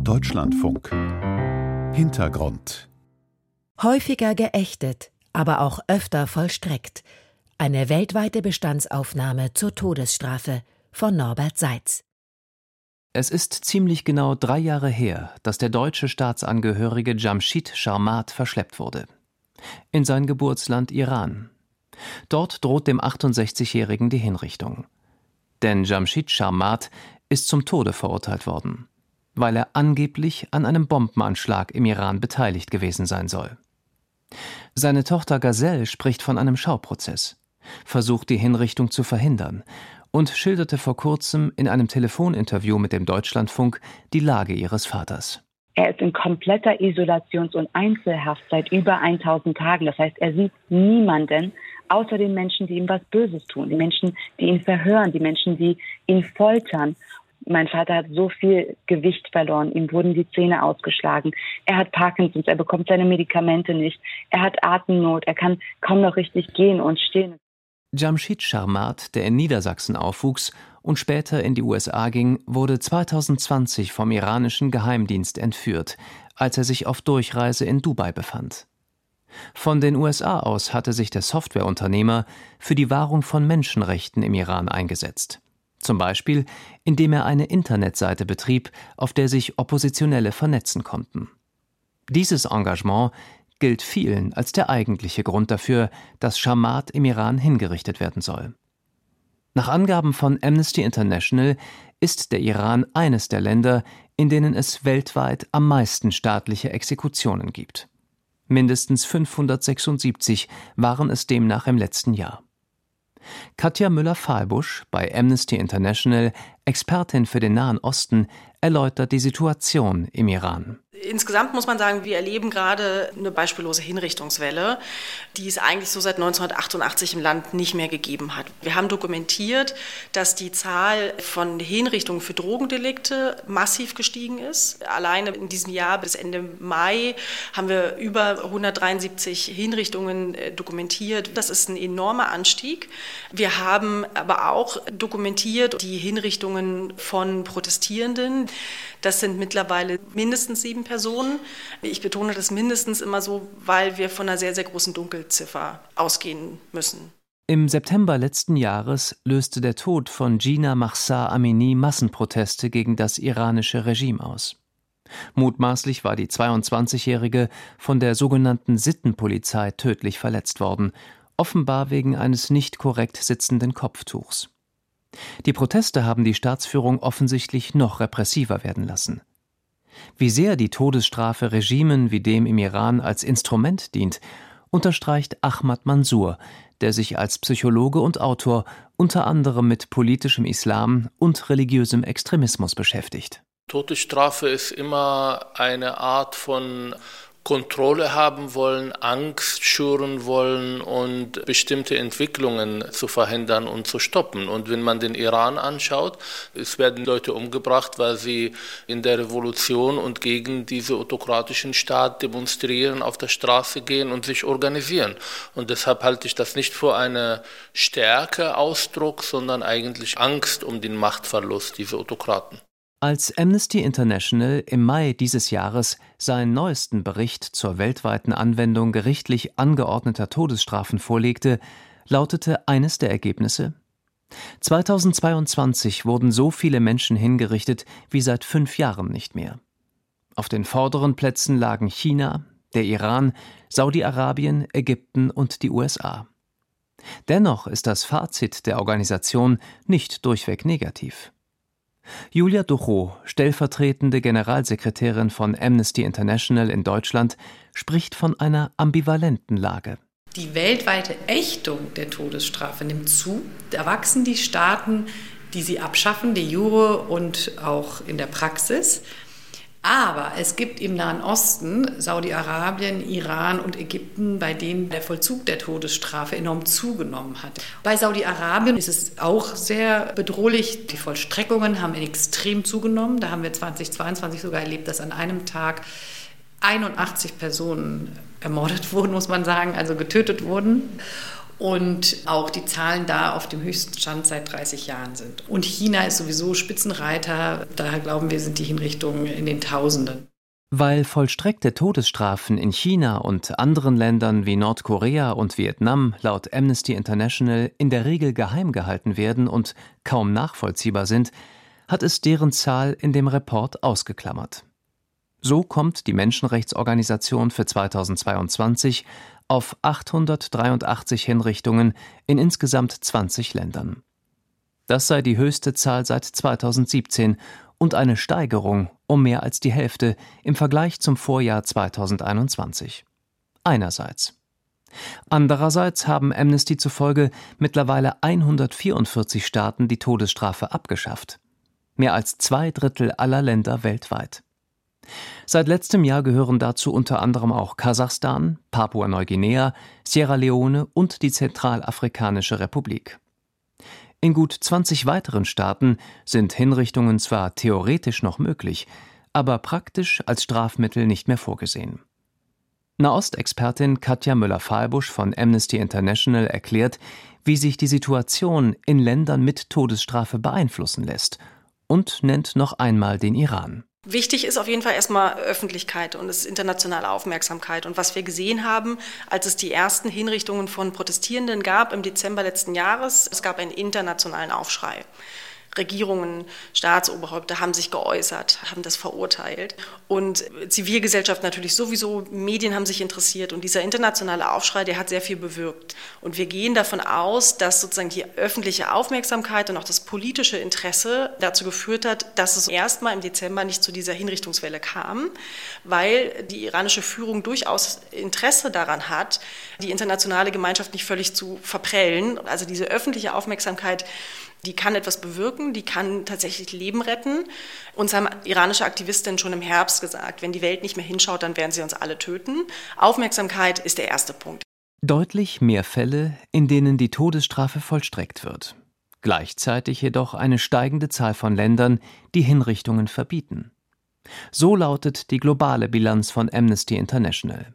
Deutschlandfunk. Hintergrund. Häufiger geächtet, aber auch öfter vollstreckt. Eine weltweite Bestandsaufnahme zur Todesstrafe von Norbert Seitz. Es ist ziemlich genau 3 Jahre her, dass der deutsche Staatsangehörige Jamshid Sharmat verschleppt wurde. In sein Geburtsland Iran. Dort droht dem 68-Jährigen die Hinrichtung. Denn Jamshid Sharmat ist zum Tode verurteilt worden, weil er angeblich an einem Bombenanschlag im Iran beteiligt gewesen sein soll. Seine Tochter Gazelle spricht von einem Schauprozess, versucht die Hinrichtung zu verhindern und schilderte vor kurzem in einem Telefoninterview mit dem Deutschlandfunk die Lage ihres Vaters. Er ist in kompletter Isolations- und Einzelhaft seit über 1000 Tagen. Das heißt, er sieht niemanden außer den Menschen, die ihm was Böses tun, die Menschen, die ihn verhören, die Menschen, die ihn foltern. Mein Vater hat so viel Gewicht verloren, ihm wurden die Zähne ausgeschlagen. Er hat Parkinsons, er bekommt seine Medikamente nicht. Er hat Atemnot, er kann kaum noch richtig gehen und stehen. Jamshid Sharmat, der in Niedersachsen aufwuchs und später in die USA ging, wurde 2020 vom iranischen Geheimdienst entführt, als er sich auf Durchreise in Dubai befand. Von den USA aus hatte sich der Softwareunternehmer für die Wahrung von Menschenrechten im Iran eingesetzt. Zum Beispiel, indem er eine Internetseite betrieb, auf der sich Oppositionelle vernetzen konnten. Dieses Engagement gilt vielen als der eigentliche Grund dafür, dass Sharmat im Iran hingerichtet werden soll. Nach Angaben von Amnesty International ist der Iran eines der Länder, in denen es weltweit am meisten staatliche Exekutionen gibt. Mindestens 576 waren es demnach im letzten Jahr. Katja Müller-Fahlbusch, bei Amnesty International, Expertin für den Nahen Osten, erläutert die Situation im Iran. Insgesamt muss man sagen, wir erleben gerade eine beispiellose Hinrichtungswelle, die es eigentlich so seit 1988 im Land nicht mehr gegeben hat. Wir haben dokumentiert, dass die Zahl von Hinrichtungen für Drogendelikte massiv gestiegen ist. Alleine in diesem Jahr bis Ende Mai haben wir über 173 Hinrichtungen dokumentiert. Das ist ein enormer Anstieg. Wir haben aber auch dokumentiert die Hinrichtungen von Protestierenden. Das sind mittlerweile mindestens 7 Personen. Ich betone das mindestens immer so, weil wir von einer sehr, sehr großen Dunkelziffer ausgehen müssen. Im September letzten Jahres löste der Tod von Jina Mahsa Amini Massenproteste gegen das iranische Regime aus. Mutmaßlich war die 22-Jährige von der sogenannten Sittenpolizei tödlich verletzt worden, offenbar wegen eines nicht korrekt sitzenden Kopftuchs. Die Proteste haben die Staatsführung offensichtlich noch repressiver werden lassen. Wie sehr die Todesstrafe Regimen wie dem im Iran als Instrument dient, unterstreicht Ahmad Mansour, der sich als Psychologe und Autor unter anderem mit politischem Islam und religiösem Extremismus beschäftigt. Todesstrafe ist immer eine Art von Kontrolle haben wollen, Angst schüren wollen und bestimmte Entwicklungen zu verhindern und zu stoppen. Und wenn man den Iran anschaut, es werden Leute umgebracht, weil sie in der Revolution und gegen diesen autokratischen Staat demonstrieren, auf der Straße gehen und sich organisieren. Und deshalb halte ich das nicht für eine Stärke-Ausdruck, sondern eigentlich Angst um den Machtverlust dieser Autokraten. Als Amnesty International im Mai dieses Jahres seinen neuesten Bericht zur weltweiten Anwendung gerichtlich angeordneter Todesstrafen vorlegte, lautete eines der Ergebnisse: 2022 wurden so viele Menschen hingerichtet wie seit 5 Jahren nicht mehr. Auf den vorderen Plätzen lagen China, der Iran, Saudi-Arabien, Ägypten und die USA. Dennoch ist das Fazit der Organisation nicht durchweg negativ. Julia Duchow, stellvertretende Generalsekretärin von Amnesty International in Deutschland, spricht von einer ambivalenten Lage. Die weltweite Ächtung der Todesstrafe nimmt zu. Da wachsen die Staaten, die sie abschaffen, de jure und auch in der Praxis. Aber es gibt im Nahen Osten, Saudi-Arabien, Iran und Ägypten, bei denen der Vollzug der Todesstrafe enorm zugenommen hat. Bei Saudi-Arabien ist es auch sehr bedrohlich. Die Vollstreckungen haben extrem zugenommen. Da haben wir 2022 sogar erlebt, dass an einem Tag 81 Personen ermordet wurden, muss man sagen, also getötet wurden. und auch die Zahlen da auf dem höchsten Stand seit 30 Jahren sind. Und China ist sowieso Spitzenreiter, daher glauben wir, sind die Hinrichtungen in den Tausenden. Weil vollstreckte Todesstrafen in China und anderen Ländern wie Nordkorea und Vietnam laut Amnesty International in der Regel geheim gehalten werden und kaum nachvollziehbar sind, hat es deren Zahl in dem Report ausgeklammert. So kommt die Menschenrechtsorganisation für 2022 auf 883 Hinrichtungen in insgesamt 20 Ländern. Das sei die höchste Zahl seit 2017 und eine Steigerung um mehr als die Hälfte im Vergleich zum Vorjahr 2021. Einerseits. Andererseits haben Amnesty zufolge mittlerweile 144 Staaten die Todesstrafe abgeschafft. Mehr als 2/3 aller Länder weltweit. Seit letztem Jahr gehören dazu unter anderem auch Kasachstan, Papua-Neuguinea, Sierra Leone und die Zentralafrikanische Republik. In gut 20 weiteren Staaten sind Hinrichtungen zwar theoretisch noch möglich, aber praktisch als Strafmittel nicht mehr vorgesehen. Nahostexpertin Katja Müller-Fahlbusch von Amnesty International erklärt, wie sich die Situation in Ländern mit Todesstrafe beeinflussen lässt und nennt noch einmal den Iran. Wichtig ist auf jeden Fall erstmal Öffentlichkeit und es ist internationale Aufmerksamkeit. Und was wir gesehen haben, als es die ersten Hinrichtungen von Protestierenden gab im Dezember letzten Jahres, es gab einen internationalen Aufschrei. Regierungen, Staatsoberhäupter haben sich geäußert, haben das verurteilt. Und Zivilgesellschaft natürlich sowieso, Medien haben sich interessiert. Und dieser internationale Aufschrei, der hat sehr viel bewirkt. Und wir gehen davon aus, dass sozusagen die öffentliche Aufmerksamkeit und auch das politische Interesse dazu geführt hat, dass es erstmal im Dezember nicht zu dieser Hinrichtungswelle kam, weil die iranische Führung durchaus Interesse daran hat, die internationale Gemeinschaft nicht völlig zu verprellen. Also diese öffentliche Aufmerksamkeit, die kann etwas bewirken, die kann tatsächlich Leben retten. Uns haben iranische Aktivistinnen schon im Herbst gesagt, wenn die Welt nicht mehr hinschaut, dann werden sie uns alle töten. Aufmerksamkeit ist der erste Punkt. Deutlich mehr Fälle, in denen die Todesstrafe vollstreckt wird. Gleichzeitig jedoch eine steigende Zahl von Ländern, die Hinrichtungen verbieten. So lautet die globale Bilanz von Amnesty International.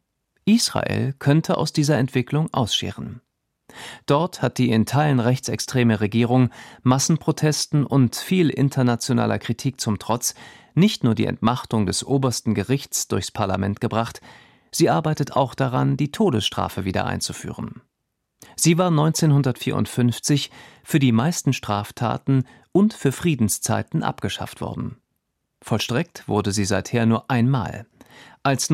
Israel könnte aus dieser Entwicklung ausscheren. Dort hat die in Teilen rechtsextreme Regierung Massenprotesten und viel internationaler Kritik zum Trotz nicht nur die Entmachtung des obersten Gerichts durchs Parlament gebracht, sie arbeitet auch daran, die Todesstrafe wieder einzuführen. Sie war 1954 für die meisten Straftaten und für Friedenszeiten abgeschafft worden. Vollstreckt wurde sie seither nur einmal, als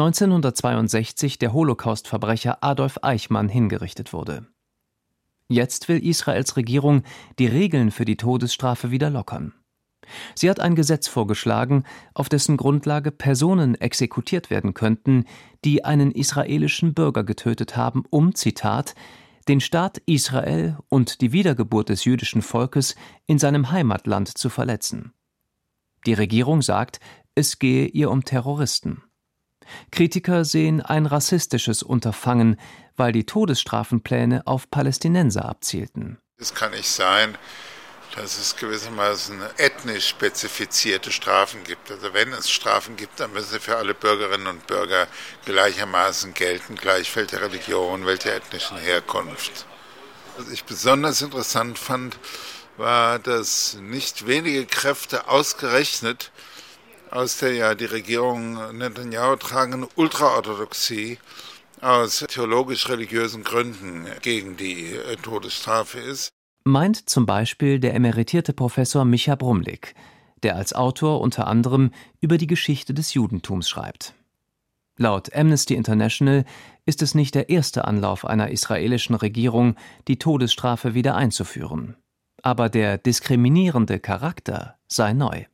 1962 der Holocaust-Verbrecher Adolf Eichmann hingerichtet wurde. Jetzt will Israels Regierung die Regeln für die Todesstrafe wieder lockern. Sie hat ein Gesetz vorgeschlagen, auf dessen Grundlage Personen exekutiert werden könnten, die einen israelischen Bürger getötet haben, um, Zitat, den Staat Israel und die Wiedergeburt des jüdischen Volkes in seinem Heimatland zu verletzen. Die Regierung sagt, es gehe ihr um Terroristen. Kritiker sehen ein rassistisches Unterfangen, weil die Todesstrafenpläne auf Palästinenser abzielten. Es kann nicht sein, dass es gewissermaßen ethnisch spezifizierte Strafen gibt. Also wenn es Strafen gibt, dann müssen sie für alle Bürgerinnen und Bürger gleichermaßen gelten, gleich welche Religion, welche ethnischen Herkunft. Was ich besonders interessant fand, war, dass nicht wenige Kräfte ausgerechnet aus der ja die Regierung Netanyahu tragenden Ultraorthodoxie aus theologisch-religiösen Gründen gegen die Todesstrafe ist. Meint zum Beispiel der emeritierte Professor Micha Brumlik, der als Autor unter anderem über die Geschichte des Judentums schreibt. Laut Amnesty International ist es nicht der erste Anlauf einer israelischen Regierung, die Todesstrafe wieder einzuführen. Aber der diskriminierende Charakter sei neu.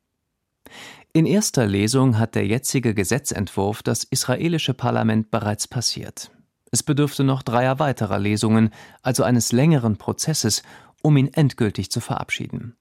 In erster Lesung hat der jetzige Gesetzentwurf das israelische Parlament bereits passiert. Es bedürfte noch 3 weiterer Lesungen, also eines längeren Prozesses, um ihn endgültig zu verabschieden.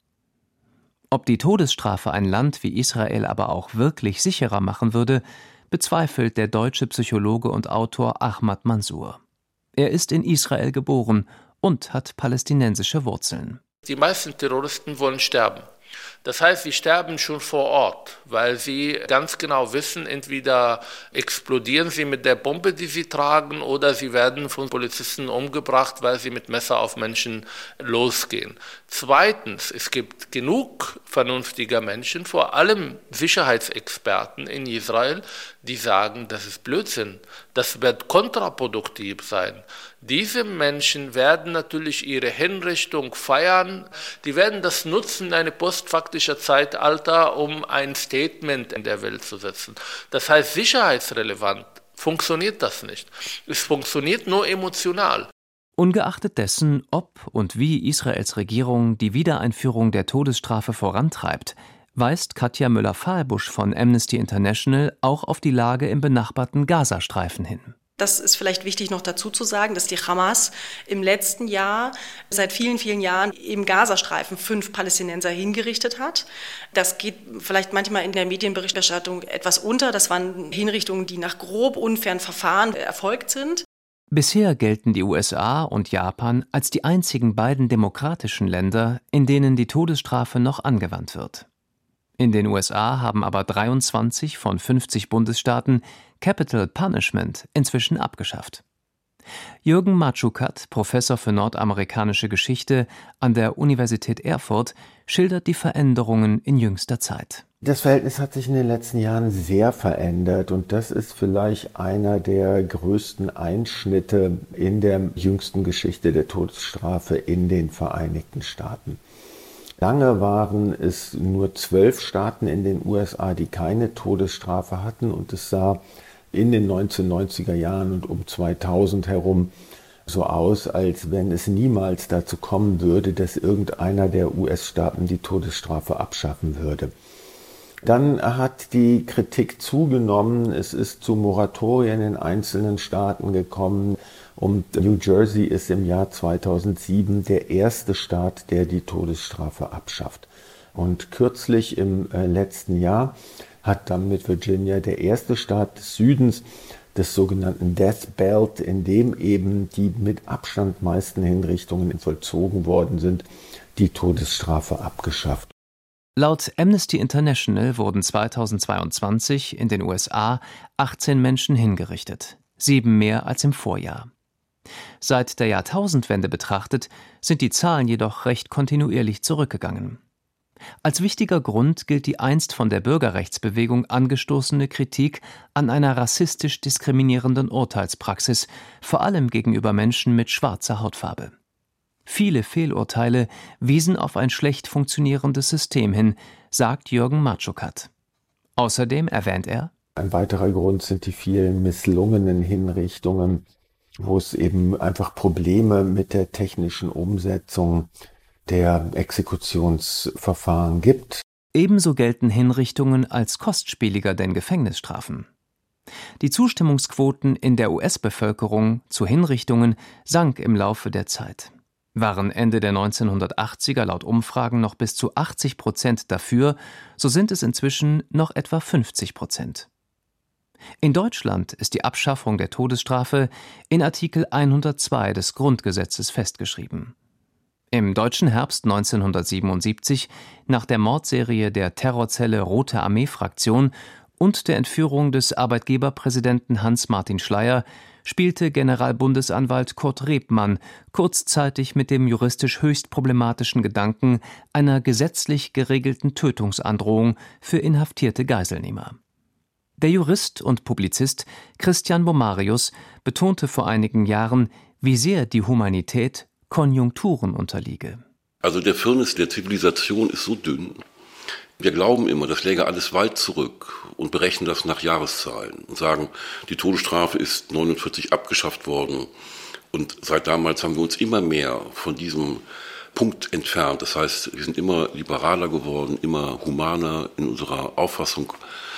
Ob die Todesstrafe ein Land wie Israel aber auch wirklich sicherer machen würde, bezweifelt der deutsche Psychologe und Autor Ahmad Mansour. Er ist in Israel geboren und hat palästinensische Wurzeln. Die meisten Terroristen wollen sterben. Das heißt, sie sterben schon vor Ort, weil sie ganz genau wissen, entweder explodieren sie mit der Bombe, die sie tragen, oder sie werden von Polizisten umgebracht, weil sie mit Messer auf Menschen losgehen. Zweitens, es gibt genug vernünftiger Menschen, vor allem Sicherheitsexperten in Israel, die sagen, das ist Blödsinn, das wird kontraproduktiv sein. Diese Menschen werden natürlich ihre Hinrichtung feiern, die werden das nutzen in einem postfaktischen Zeitalter, um ein Statement in der Welt zu setzen. Das heißt, sicherheitsrelevant funktioniert das nicht. Es funktioniert nur emotional. Ungeachtet dessen, ob und wie Israels Regierung die Wiedereinführung der Todesstrafe vorantreibt, weist Katja Müller-Fahlbusch von Amnesty International auch auf die Lage im benachbarten Gazastreifen hin. Das ist vielleicht wichtig noch dazu zu sagen, dass die Hamas im letzten Jahr seit vielen, vielen Jahren im Gazastreifen 5 Palästinenser hingerichtet hat. Das geht vielleicht manchmal in der Medienberichterstattung etwas unter. Das waren Hinrichtungen, die nach grob unfairen Verfahren erfolgt sind. Bisher gelten die USA und Japan als die einzigen beiden demokratischen Länder, in denen die Todesstrafe noch angewandt wird. In den USA haben aber 23 von 50 Bundesstaaten Capital Punishment inzwischen abgeschafft. Jürgen Matschukat, Professor für nordamerikanische Geschichte an der Universität Erfurt, schildert die Veränderungen in jüngster Zeit. Das Verhältnis hat sich in den letzten Jahren sehr verändert und das ist vielleicht einer der größten Einschnitte in der jüngsten Geschichte der Todesstrafe in den Vereinigten Staaten. Lange waren es nur 12 Staaten in den USA, die keine Todesstrafe hatten und es sah in den 1990er Jahren und um 2000 herum so aus, als wenn es niemals dazu kommen würde, dass irgendeiner der US-Staaten die Todesstrafe abschaffen würde. Dann hat die Kritik zugenommen, es ist zu Moratorien in einzelnen Staaten gekommen und New Jersey ist im Jahr 2007 der erste Staat, der die Todesstrafe abschafft. Und kürzlich im letzten Jahr hat dann mit Virginia der erste Staat des Südens des sogenannten Death Belt, in dem eben die mit Abstand meisten Hinrichtungen vollzogen worden sind, die Todesstrafe abgeschafft. Laut Amnesty International wurden 2022 in den USA 18 Menschen hingerichtet, 7 mehr als im Vorjahr. Seit der Jahrtausendwende betrachtet sind die Zahlen jedoch recht kontinuierlich zurückgegangen. Als wichtiger Grund gilt die einst von der Bürgerrechtsbewegung angestoßene Kritik an einer rassistisch diskriminierenden Urteilspraxis, vor allem gegenüber Menschen mit schwarzer Hautfarbe. Viele Fehlurteile wiesen auf ein schlecht funktionierendes System hin, sagt Jürgen Matschukat. Außerdem erwähnt er: Ein weiterer Grund sind die vielen misslungenen Hinrichtungen, wo es eben einfach Probleme mit der technischen Umsetzung der Exekutionsverfahren gibt. Ebenso gelten Hinrichtungen als kostspieliger denn Gefängnisstrafen. Die Zustimmungsquoten in der US-Bevölkerung zu Hinrichtungen sank im Laufe der Zeit. Waren Ende der 1980er laut Umfragen noch bis zu 80% dafür, so sind es inzwischen noch etwa 50%. In Deutschland ist die Abschaffung der Todesstrafe in Artikel 102 des Grundgesetzes festgeschrieben. Im deutschen Herbst 1977, nach der Mordserie der Terrorzelle Rote Armee-Fraktion und der Entführung des Arbeitgeberpräsidenten Hans-Martin Schleyer, spielte Generalbundesanwalt Kurt Rebmann kurzzeitig mit dem juristisch höchst problematischen Gedanken einer gesetzlich geregelten Tötungsandrohung für inhaftierte Geiselnehmer. Der Jurist und Publizist Christian Bomarius betonte vor einigen Jahren, wie sehr die Humanität Konjunkturen unterliege. Also der Firnis der Zivilisation ist so dünn. Wir glauben immer, das läge alles weit zurück und berechnen das nach Jahreszahlen und sagen, die Todesstrafe ist 49 abgeschafft worden und seit damals haben wir uns immer mehr von diesem Punkt entfernt. Das heißt, wir sind immer liberaler geworden, immer humaner in unserer Auffassung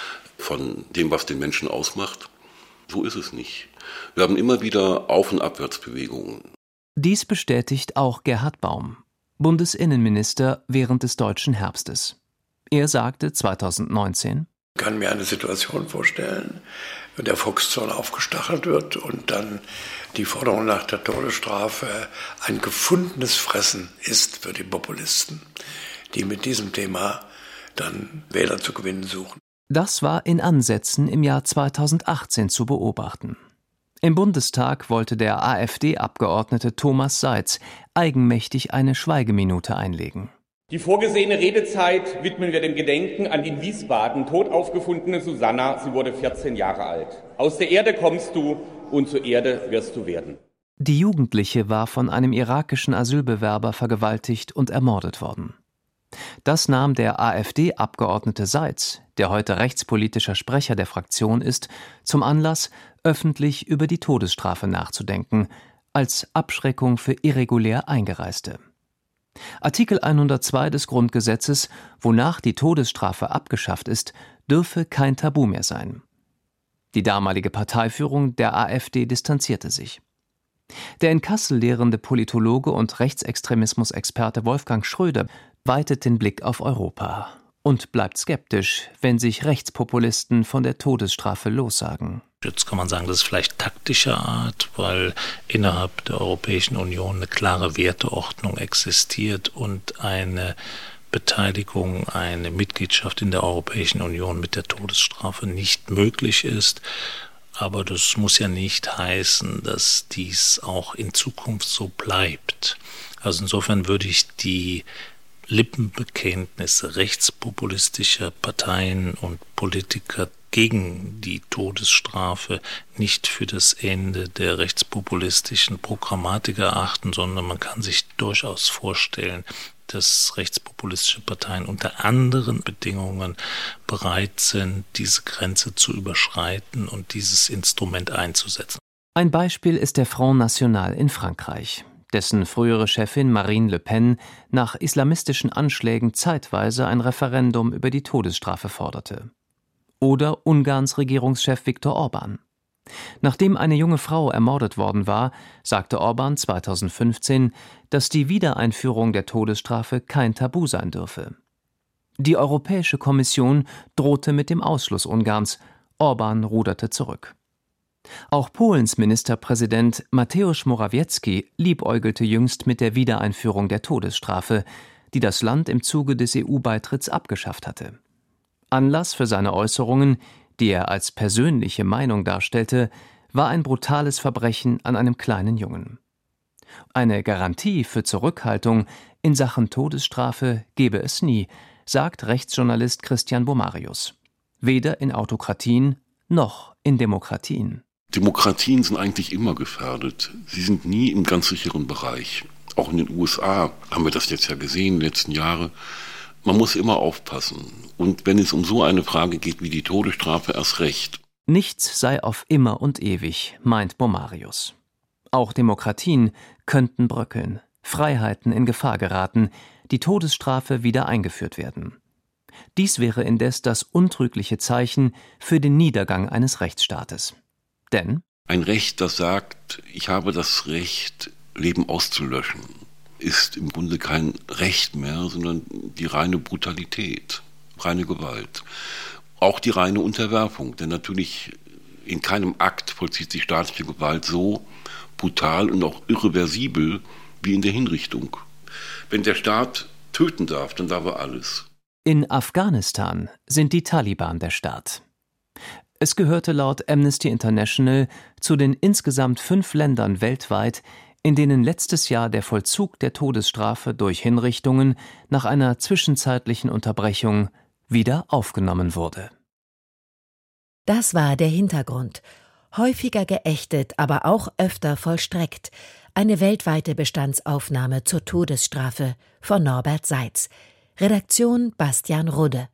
von dem, was den Menschen ausmacht. So ist es nicht. Wir haben immer wieder Auf- und Abwärtsbewegungen. Dies bestätigt auch Gerhard Baum, Bundesinnenminister während des Deutschen Herbstes. Er sagte 2019: Ich kann mir eine Situation vorstellen, wenn der Volkszorn aufgestachelt wird und dann die Forderung nach der Todesstrafe ein gefundenes Fressen ist für die Populisten, die mit diesem Thema dann Wähler zu gewinnen suchen. Das war in Ansätzen im Jahr 2018 zu beobachten. Im Bundestag wollte der AfD-Abgeordnete Thomas Seitz eigenmächtig eine Schweigeminute einlegen. Die vorgesehene Redezeit widmen wir dem Gedenken an die in Wiesbaden tot aufgefundene Susanna. Sie wurde 14 Jahre alt. Aus der Erde kommst du und zur Erde wirst du werden. Die Jugendliche war von einem irakischen Asylbewerber vergewaltigt und ermordet worden. Das nahm der AfD-Abgeordnete Seitz, der heute rechtspolitischer Sprecher der Fraktion ist, zum Anlass, öffentlich über die Todesstrafe nachzudenken, als Abschreckung für irregulär Eingereiste. Artikel 102 des Grundgesetzes, wonach die Todesstrafe abgeschafft ist, dürfe kein Tabu mehr sein. Die damalige Parteiführung der AfD distanzierte sich. Der in Kassel lehrende Politologe und Rechtsextremismusexperte Wolfgang Schröder weitet den Blick auf Europa und bleibt skeptisch, wenn sich Rechtspopulisten von der Todesstrafe lossagen. Jetzt kann man sagen, das ist vielleicht taktischer Art, weil innerhalb der Europäischen Union eine klare Werteordnung existiert und eine Beteiligung, eine Mitgliedschaft in der Europäischen Union mit der Todesstrafe nicht möglich ist. Aber das muss ja nicht heißen, dass dies auch in Zukunft so bleibt. Also insofern würde ich die Lippenbekenntnisse rechtspopulistischer Parteien und Politiker gegen die Todesstrafe nicht für das Ende der rechtspopulistischen Programmatik erachten, sondern man kann sich durchaus vorstellen, dass rechtspopulistische Parteien unter anderen Bedingungen bereit sind, diese Grenze zu überschreiten und dieses Instrument einzusetzen. Ein Beispiel ist der Front National in Frankreich, dessen frühere Chefin Marine Le Pen nach islamistischen Anschlägen zeitweise ein Referendum über die Todesstrafe forderte. Oder Ungarns Regierungschef Viktor Orbán. Nachdem eine junge Frau ermordet worden war, sagte Orbán 2015, dass die Wiedereinführung der Todesstrafe kein Tabu sein dürfe. Die Europäische Kommission drohte mit dem Ausschluss Ungarns. Orbán ruderte zurück. Auch Polens Ministerpräsident Mateusz Morawiecki liebäugelte jüngst mit der Wiedereinführung der Todesstrafe, die das Land im Zuge des EU-Beitritts abgeschafft hatte. Anlass für seine Äußerungen, die er als persönliche Meinung darstellte, war ein brutales Verbrechen an einem kleinen Jungen. Eine Garantie für Zurückhaltung in Sachen Todesstrafe gebe es nie, sagt Rechtsjournalist Christian Bomarius. Weder in Autokratien noch in Demokratien. Demokratien sind eigentlich immer gefährdet. Sie sind nie im ganz sicheren Bereich. Auch in den USA haben wir das jetzt ja gesehen in den letzten Jahren. Man muss immer aufpassen. Und wenn es um so eine Frage geht wie die Todesstrafe, erst recht. Nichts sei auf immer und ewig, meint Bomarius. Auch Demokratien könnten bröckeln, Freiheiten in Gefahr geraten, die Todesstrafe wieder eingeführt werden. Dies wäre indes das untrügliche Zeichen für den Niedergang eines Rechtsstaates. Denn ein Recht, das sagt, ich habe das Recht, Leben auszulöschen, ist im Grunde kein Recht mehr, sondern die reine Brutalität, reine Gewalt. Auch die reine Unterwerfung, denn natürlich in keinem Akt vollzieht sich staatliche Gewalt so brutal und auch irreversibel wie in der Hinrichtung. Wenn der Staat töten darf, dann darf er alles. In Afghanistan sind die Taliban der Staat. Es gehörte laut Amnesty International zu den insgesamt 5 Ländern weltweit, in denen letztes Jahr der Vollzug der Todesstrafe durch Hinrichtungen nach einer zwischenzeitlichen Unterbrechung wieder aufgenommen wurde. Das war der Hintergrund. Häufiger geächtet, aber auch öfter vollstreckt. Eine weltweite Bestandsaufnahme zur Todesstrafe von Norbert Seitz. Redaktion Bastian Rudde.